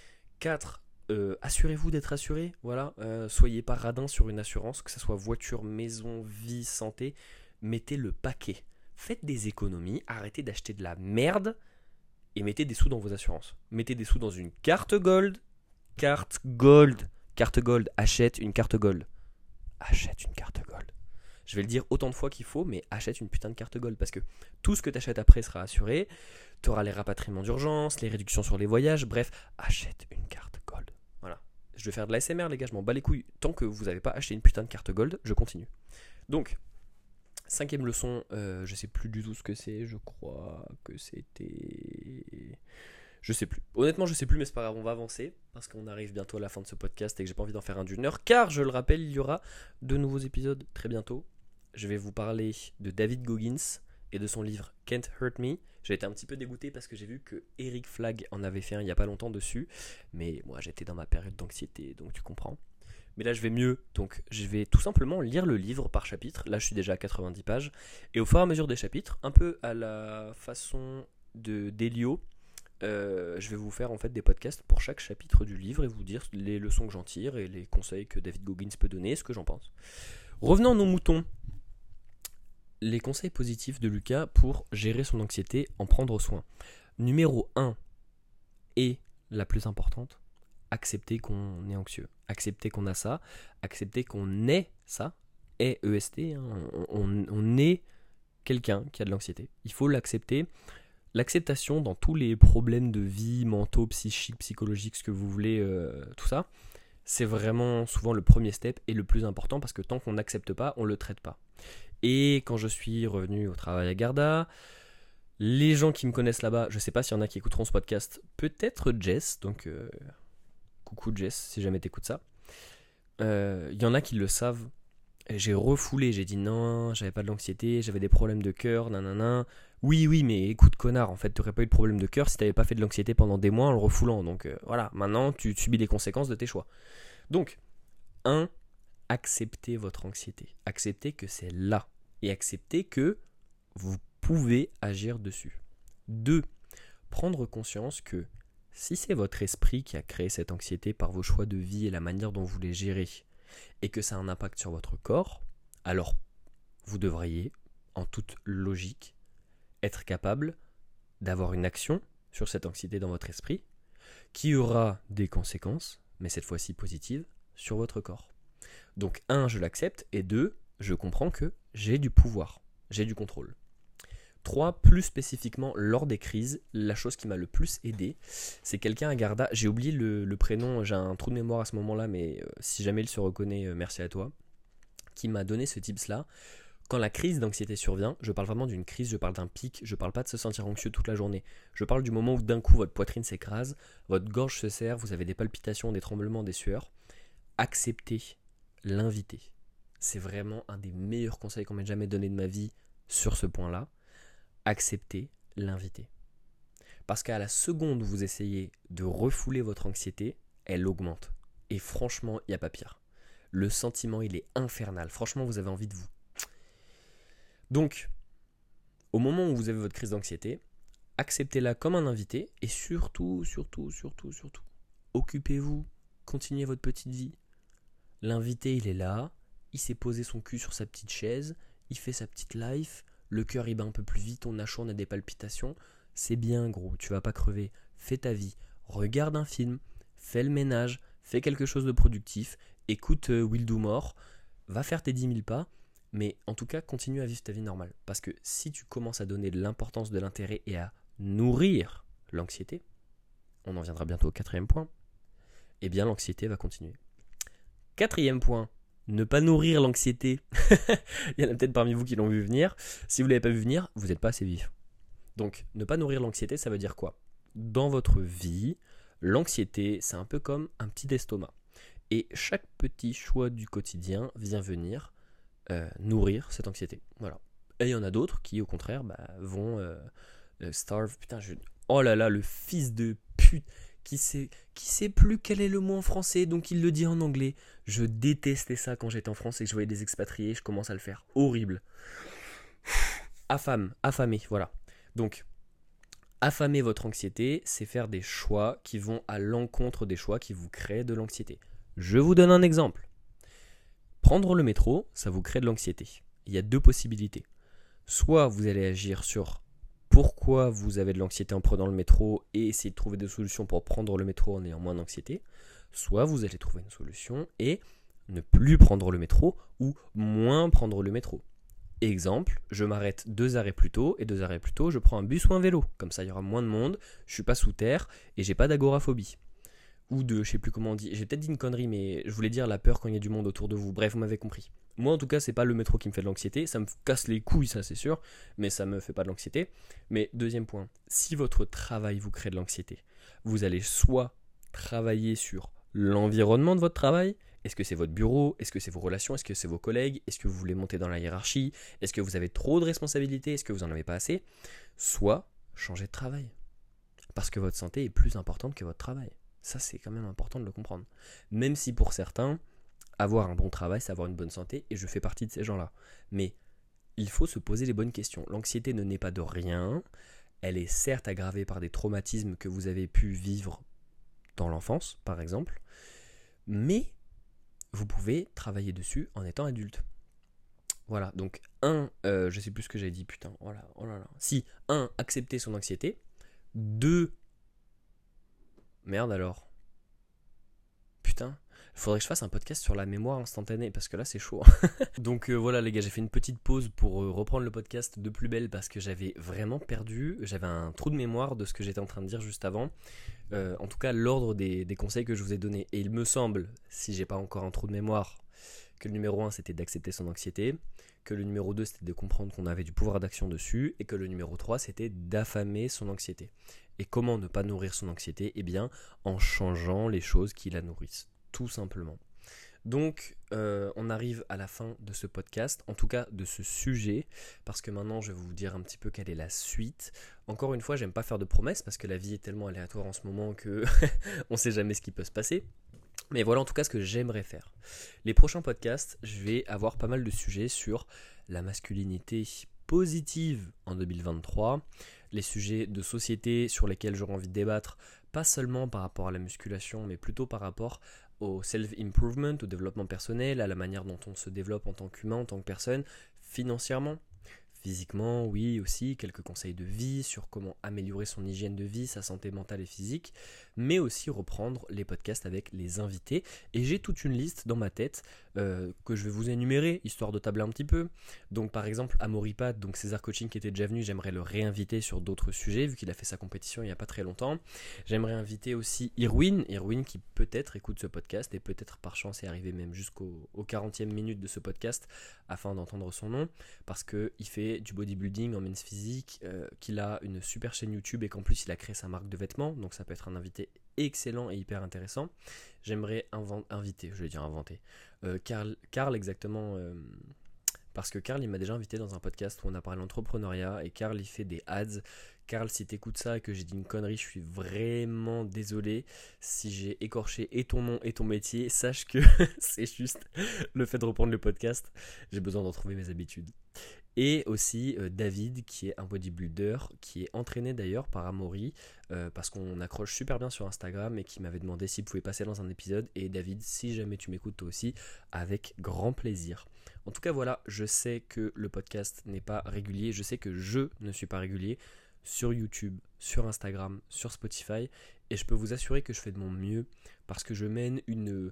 4, assurez-vous d'être assuré. Voilà, soyez pas radin sur une assurance, que ce soit voiture, maison, vie, santé. Mettez le paquet. Faites des économies, arrêtez d'acheter de la merde. Et mettez des sous dans vos assurances. Mettez des sous dans une carte gold. Carte gold. Carte gold. Achète une carte gold. Achète une carte gold. Je vais le dire autant de fois qu'il faut, mais achète une putain de carte gold. Parce que tout ce que tu achètes après sera assuré. Tu auras les rapatriements d'urgence, les réductions sur les voyages. Bref, achète une carte gold. Voilà. Je vais faire de la l'ASMR, les gars. Je m'en bats les couilles. Tant que vous n'avez pas acheté une putain de carte gold, je continue. Donc, 5e leçon, je sais plus du tout ce que c'est, je crois que c'était... Je sais plus. Honnêtement, je sais plus, mais c'est pas grave, on va avancer, parce qu'on arrive bientôt à la fin de ce podcast et que j'ai pas envie d'en faire un d'une heure, car je le rappelle, il y aura de nouveaux épisodes très bientôt. Je vais vous parler de David Goggins et de son livre Can't Hurt Me. J'ai été un petit peu dégoûté parce que j'ai vu que Eric Flagg en avait fait un il y a pas longtemps dessus, mais moi j'étais dans ma période d'anxiété, donc tu comprends. Mais là je vais mieux, donc je vais tout simplement lire le livre par chapitre. Là je suis déjà à 90 pages. Et au fur et à mesure des chapitres, un peu à la façon d'Elio, je vais vous faire en fait des podcasts pour chaque chapitre du livre et vous dire les leçons que j'en tire et les conseils que David Goggins peut donner, ce que j'en pense. Revenons à nos moutons. Les conseils positifs de Lucas pour gérer son anxiété, en prendre soin. Numéro 1 et la plus importante, accepter qu'on est anxieux, accepter qu'on a ça, accepter qu'on est ça, EST, hein, on est quelqu'un qui a de l'anxiété. Il faut l'accepter. L'acceptation dans tous les problèmes de vie, mentaux, psychiques, psychologiques, ce que vous voulez, tout ça, c'est vraiment souvent le premier step et le plus important parce que tant qu'on n'accepte pas, on ne le traite pas. Et quand je suis revenu au travail à Garda, les gens qui me connaissent là-bas, je ne sais pas s'il y en a qui écouteront ce podcast, peut-être Jess, donc... coucou Jess, si jamais t'écoutes ça. Il y en a qui le savent. J'ai refoulé, j'ai dit non, j'avais pas de l'anxiété, j'avais des problèmes de cœur, nanana. Oui, mais écoute connard, en fait, t'aurais pas eu de problème de cœur si t'avais pas fait de l'anxiété pendant des mois en le refoulant. Donc voilà, maintenant tu subis les conséquences de tes choix. Donc, 1, acceptez votre anxiété. Acceptez que c'est là. Et acceptez que vous pouvez agir dessus. 2, prendre conscience que si c'est votre esprit qui a créé cette anxiété par vos choix de vie et la manière dont vous les gérez, et que ça a un impact sur votre corps, alors vous devriez, en toute logique, être capable d'avoir une action sur cette anxiété dans votre esprit, qui aura des conséquences, mais cette fois-ci positives, sur votre corps. Donc 1, je l'accepte, et 2, je comprends que j'ai du pouvoir, j'ai du contrôle. 3, plus spécifiquement lors des crises, la chose qui m'a le plus aidé, c'est quelqu'un à Garda, j'ai oublié le prénom, j'ai un trou de mémoire à ce moment-là, mais si jamais il se reconnaît, merci à toi, qui m'a donné ce tips-là. Quand la crise d'anxiété survient, je parle vraiment d'une crise, je parle d'un pic, je parle pas de se sentir anxieux toute la journée, je parle du moment où d'un coup votre poitrine s'écrase, votre gorge se serre, vous avez des palpitations, des tremblements, des sueurs. Acceptez l'inviter. C'est vraiment un des meilleurs conseils qu'on m'ait jamais donné de ma vie sur ce point-là. acceptez l'invité. Parce qu'à la seconde où vous essayez de refouler votre anxiété, elle augmente. Et franchement, il n'y a pas pire. Le sentiment, il est infernal. Franchement, vous avez envie de vous. Donc, au moment où vous avez votre crise d'anxiété, acceptez-la comme un invité et surtout, occupez-vous, continuez votre petite vie. L'invité, il est là, il s'est posé son cul sur sa petite chaise, il fait sa petite life, le cœur il bat un peu plus vite, on a chaud, on a des palpitations. C'est bien gros, tu vas pas crever, fais ta vie, regarde un film, fais le ménage, fais quelque chose de productif, écoute Will Do More, va faire tes 10 000 pas, mais en tout cas continue à vivre ta vie normale. Parce que si tu commences à donner de l'importance, de l'intérêt et à nourrir l'anxiété, on en viendra bientôt au 4e point, eh bien l'anxiété va continuer. 4e point, ne pas nourrir l'anxiété. Il y en a peut-être parmi vous qui l'ont vu venir. Si vous ne l'avez pas vu venir, vous n'êtes pas assez vif. Donc, ne pas nourrir l'anxiété, ça veut dire quoi ? Dans votre vie, l'anxiété, c'est un peu comme un petit estomac. Et chaque petit choix du quotidien vient venir nourrir cette anxiété. Voilà. Et il y en a d'autres qui, au contraire, vont starve. Putain, oh là là, le fils de pute qui sait plus quel est le mot en français, donc il le dit en anglais. Je détestais ça quand j'étais en France et que je voyais des expatriés, je commence à le faire. Horrible. Affamé, voilà. Donc, affamer votre anxiété, c'est faire des choix qui vont à l'encontre des choix qui vous créent de l'anxiété. Je vous donne un exemple. Prendre le métro, ça vous crée de l'anxiété. Il y a 2 possibilités. Soit vous allez agir sur pourquoi vous avez de l'anxiété en prenant le métro et essayer de trouver des solutions pour prendre le métro en ayant moins d'anxiété. Soit vous allez trouver une solution et ne plus prendre le métro ou moins prendre le métro. Exemple, je m'arrête 2 arrêts plus tôt et 2 arrêts plus tôt, je prends un bus ou un vélo. Comme ça, il y aura moins de monde, je suis pas sous terre et j'ai pas d'agoraphobie. Ou je sais plus comment on dit, j'ai peut-être dit une connerie, mais je voulais dire la peur quand il y a du monde autour de vous. Bref, vous m'avez compris. Moi, en tout cas, c'est pas le métro qui me fait de l'anxiété, ça me casse les couilles, ça c'est sûr, mais ça me fait pas de l'anxiété. Mais 2e point, si votre travail vous crée de l'anxiété, vous allez soit travailler sur l'environnement de votre travail. Est-ce que c'est votre bureau ? Est-ce que c'est vos relations ? Est-ce que c'est vos collègues ? Est-ce que vous voulez monter dans la hiérarchie ? Est-ce que vous avez trop de responsabilités ? Est-ce que vous n'en avez pas assez ? Soit changer de travail. Parce que votre santé est plus importante que votre travail. Ça, c'est quand même important de le comprendre. Même si pour certains, avoir un bon travail, c'est avoir une bonne santé, et je fais partie de ces gens-là. Mais il faut se poser les bonnes questions. L'anxiété ne naît pas de rien. Elle est certes aggravée par des traumatismes que vous avez pu vivre dans l'enfance, par exemple. Mais vous pouvez travailler dessus en étant adulte. Voilà, donc je sais plus ce que j'ai dit, putain, oh là là. Si, 1, accepter son anxiété. 2, merde alors. Putain, faudrait que je fasse un podcast sur la mémoire instantanée, parce que là c'est chaud. Donc voilà les gars, j'ai fait une petite pause pour reprendre le podcast de plus belle, parce que j'avais vraiment perdu, j'avais un trou de mémoire de ce que j'étais en train de dire juste avant. En tout cas, l'ordre des conseils que je vous ai donnés. Et il me semble, si j'ai pas encore un trou de mémoire, que le numéro 1 c'était d'accepter son anxiété, que le numéro 2 c'était de comprendre qu'on avait du pouvoir d'action dessus, et que le numéro 3 c'était d'affamer son anxiété. Et comment ne pas nourrir son anxiété ? Eh bien, en changeant les choses qui la nourrissent, tout simplement. Donc, on arrive à la fin de ce podcast, en tout cas de ce sujet, parce que maintenant je vais vous dire un petit peu quelle est la suite. Encore une fois, j'aime pas faire de promesses, parce que la vie est tellement aléatoire en ce moment que on sait jamais ce qui peut se passer. Mais voilà en tout cas ce que j'aimerais faire. Les prochains podcasts, je vais avoir pas mal de sujets sur la masculinité positive en 2023, les sujets de société sur lesquels j'aurai envie de débattre, pas seulement par rapport à la musculation, mais plutôt par rapport au self-improvement, au développement personnel, à la manière dont on se développe en tant qu'humain, en tant que personne, financièrement. Physiquement, oui, aussi, quelques conseils de vie sur comment améliorer son hygiène de vie, sa santé mentale et physique, mais aussi reprendre les podcasts avec les invités. Et j'ai toute une liste dans ma tête que je vais vous énumérer, histoire de tabler un petit peu. Donc par exemple, Amoripad, donc César Coaching qui était déjà venu, j'aimerais le réinviter sur d'autres sujets, vu qu'il a fait sa compétition il n'y a pas très longtemps. J'aimerais inviter aussi Irwin qui peut-être écoute ce podcast, et peut-être par chance est arrivé même jusqu'au 40e minute de ce podcast, afin d'entendre son nom, parce qu'il fait du bodybuilding en men's physique, qu'il a une super chaîne YouTube et qu'en plus il a créé sa marque de vêtements, donc ça peut être un invité excellent et hyper intéressant. J'aimerais inviter, Karl exactement, parce que Karl il m'a déjà invité dans un podcast où on a parlé d'entrepreneuriat et Karl il fait des ads. Karl, si t'écoutes ça et que j'ai dit une connerie, je suis vraiment désolé. Si j'ai écorché et ton nom et ton métier, sache que c'est juste le fait de reprendre le podcast. J'ai besoin d'en trouver mes habitudes. Et aussi David, qui est un bodybuilder, qui est entraîné d'ailleurs par Amaury, parce qu'on accroche super bien sur Instagram et qui m'avait demandé s'il pouvait passer dans un épisode. Et David, si jamais tu m'écoutes toi aussi, avec grand plaisir. En tout cas voilà, je sais que le podcast n'est pas régulier, je sais que je ne suis pas régulier sur YouTube, sur Instagram, sur Spotify, et je peux vous assurer que je fais de mon mieux parce que je mène une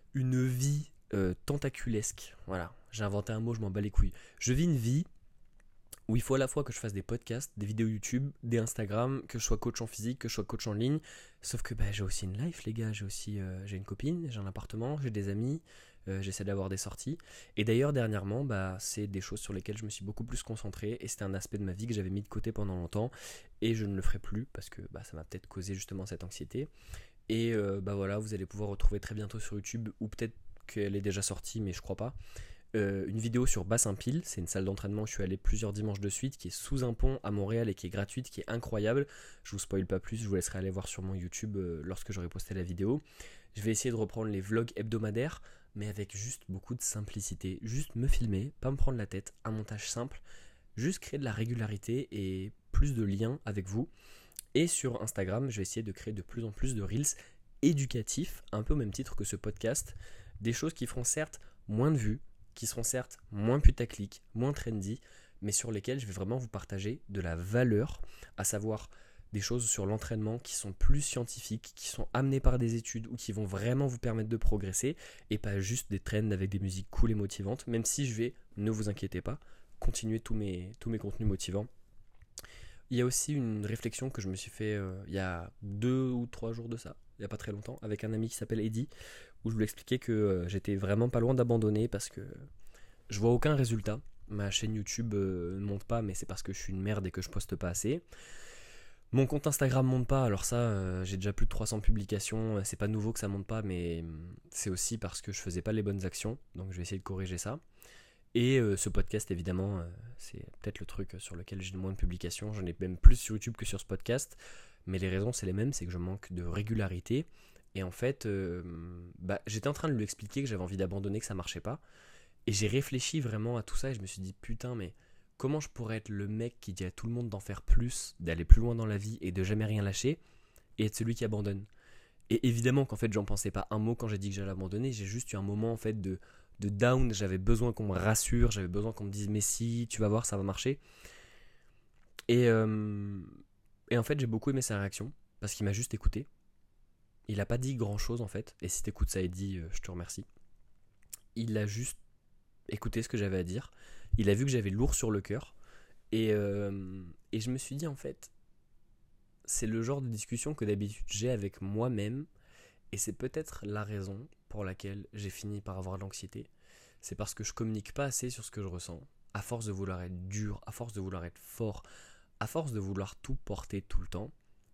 vie tentaculesque. Voilà, j'ai inventé un mot, je m'en bats les couilles. Je vis une vie où il faut à la fois que je fasse des podcasts, des vidéos YouTube, des Instagram, que je sois coach en physique, que je sois coach en ligne. Sauf que j'ai aussi une life, les gars. J'ai une copine, j'ai un appartement, j'ai des amis, j'essaie d'avoir des sorties. Et d'ailleurs, dernièrement, c'est des choses sur lesquelles je me suis beaucoup plus concentré. Et c'était un aspect de ma vie que j'avais mis de côté pendant longtemps. Et je ne le ferai plus parce que ça m'a peut-être causé justement cette anxiété. Et voilà, vous allez pouvoir retrouver très bientôt sur YouTube, ou peut-être qu'elle est déjà sortie, mais je crois pas. Une vidéo sur Bassin-Pile, c'est une salle d'entraînement où je suis allé plusieurs dimanches de suite, qui est sous un pont à Montréal et qui est gratuite, qui est incroyable. Je vous spoil pas plus, je vous laisserai aller voir sur mon YouTube lorsque j'aurai posté la vidéo. Je vais essayer de reprendre les vlogs hebdomadaires, mais avec juste beaucoup de simplicité. Juste me filmer, pas me prendre la tête, un montage simple, juste créer de la régularité et plus de liens avec vous. Et sur Instagram, je vais essayer de créer de plus en plus de reels éducatifs, un peu au même titre que ce podcast, des choses qui feront certes moins de vues, qui seront certes moins putaclic, moins trendy, mais sur lesquelles je vais vraiment vous partager de la valeur, à savoir des choses sur l'entraînement qui sont plus scientifiques, qui sont amenées par des études ou qui vont vraiment vous permettre de progresser, et pas juste des trends avec des musiques cool et motivantes, même si je vais, ne vous inquiétez pas, continuer tous mes contenus motivants. Il y a aussi une réflexion que je me suis fait il y a 2 ou 3 jours de ça, il n'y a pas très longtemps, avec un ami qui s'appelle Eddy, où je lui expliquais que j'étais vraiment pas loin d'abandonner parce que je vois aucun résultat. Ma chaîne YouTube ne monte pas, mais c'est parce que je suis une merde et que je poste pas assez. Mon compte Instagram monte pas, alors ça, j'ai déjà plus de 300 publications, c'est pas nouveau que ça monte pas, mais c'est aussi parce que je faisais pas les bonnes actions, donc je vais essayer de corriger ça. Et ce podcast, évidemment, c'est peut-être le truc sur lequel j'ai le moins de publications. J'en ai même plus sur YouTube que sur ce podcast. Mais les raisons, c'est les mêmes. C'est que je manque de régularité. Et en fait, j'étais en train de lui expliquer que j'avais envie d'abandonner, que ça marchait pas. Et j'ai réfléchi vraiment à tout ça. Et je me suis dit, putain, mais comment je pourrais être le mec qui dit à tout le monde d'en faire plus, d'aller plus loin dans la vie et de jamais rien lâcher, et être celui qui abandonne. Et évidemment qu'en fait, j'en pensais pas un mot quand j'ai dit que j'allais abandonner. J'ai juste eu un moment, en fait, de down, j'avais besoin qu'on me rassure, j'avais besoin qu'on me dise mais si, tu vas voir, ça va marcher. Et en fait, j'ai beaucoup aimé sa réaction, parce qu'il m'a juste écouté. Il a pas dit grand chose en fait, et si t'écoutes ça et dit je te remercie. Il a juste écouté ce que j'avais à dire, il a vu que j'avais lourd sur le cœur, et je me suis dit en fait, c'est le genre de discussion que d'habitude j'ai avec moi-même, et c'est peut-être la raison pour laquelle j'ai fini par avoir de l'anxiété. C'est parce que je communique pas assez sur ce que je ressens. À force de vouloir être dur, à force de vouloir être fort, à force de vouloir tout porter tout le temps,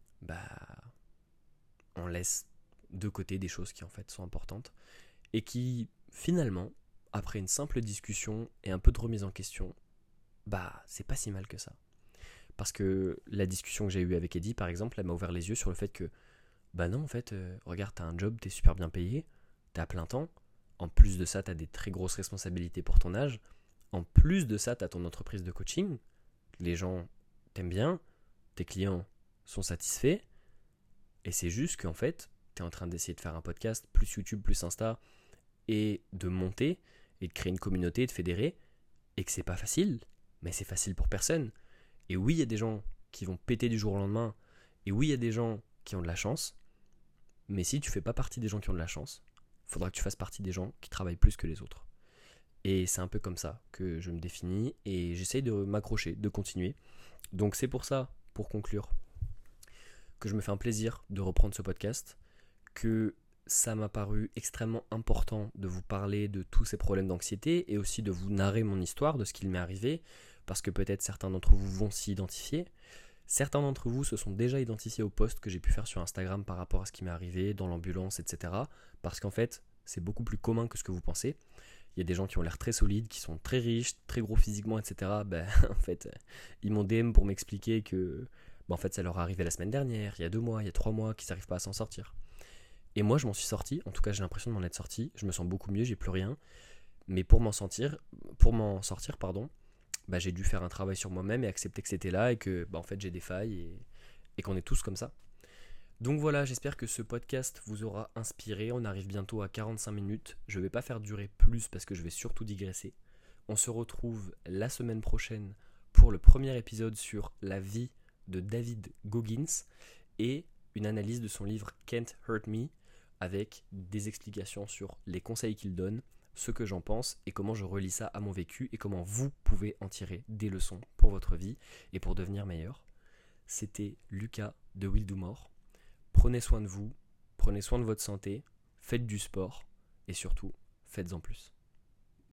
on laisse de côté des choses qui en fait sont importantes et qui finalement, après une simple discussion et un peu de remise en question, c'est pas si mal que ça. Parce que la discussion que j'ai eue avec Eddy par exemple, elle m'a ouvert les yeux sur le fait que non en fait, regarde, t'as un job, t'es super bien payé, t'es à plein temps, en plus de ça t'as des très grosses responsabilités pour ton âge, en plus de ça t'as ton entreprise de coaching, les gens t'aiment bien, tes clients sont satisfaits, et c'est juste qu'en fait t'es en train d'essayer de faire un podcast, plus YouTube, plus Insta, et de monter, et de créer une communauté, de fédérer, et que c'est pas facile, mais c'est facile pour personne. Et oui, il y a des gens qui vont péter du jour au lendemain, et oui, il y a des gens qui ont de la chance, mais si tu fais pas partie des gens qui ont de la chance, il faudra que tu fasses partie des gens qui travaillent plus que les autres. Et c'est un peu comme ça que je me définis, et j'essaye de m'accrocher, de continuer. Donc c'est pour ça, pour conclure, que je me fais un plaisir de reprendre ce podcast, que ça m'a paru extrêmement important de vous parler de tous ces problèmes d'anxiété et aussi de vous narrer mon histoire, de ce qu'il m'est arrivé, parce que peut-être certains d'entre vous vont s'y identifier. Certains d'entre vous se sont déjà identifiés au post que j'ai pu faire sur Instagram par rapport à ce qui m'est arrivé dans l'ambulance, etc. Parce qu'en fait, c'est beaucoup plus commun que ce que vous pensez. Il y a des gens qui ont l'air très solides, qui sont très riches, très gros physiquement, etc. Ben, en fait, ils m'ont DM pour m'expliquer que en fait, ça leur est arrivé la semaine dernière, il y a 2 mois, il y a 3 mois, qu'ils n'arrivent pas à s'en sortir. Et moi, je m'en suis sorti, en tout cas, j'ai l'impression de m'en être sorti. Je me sens beaucoup mieux, j'ai plus rien. Mais pour m'en sortir, pardon, bah, j'ai dû faire un travail sur moi-même et accepter que c'était là et que en fait j'ai des failles et qu'on est tous comme ça. Donc voilà, j'espère que ce podcast vous aura inspiré. On arrive bientôt à 45 minutes. Je ne vais pas faire durer plus parce que je vais surtout digresser. On se retrouve la semaine prochaine pour le premier épisode sur la vie de David Goggins et une analyse de son livre Can't Hurt Me avec des explications sur les conseils qu'il donne, ce que j'en pense et comment je relie ça à mon vécu et comment vous pouvez en tirer des leçons pour votre vie et pour devenir meilleur. C'était Lucas de Will Do More. Prenez soin de vous, prenez soin de votre santé, faites du sport et surtout, faites-en plus.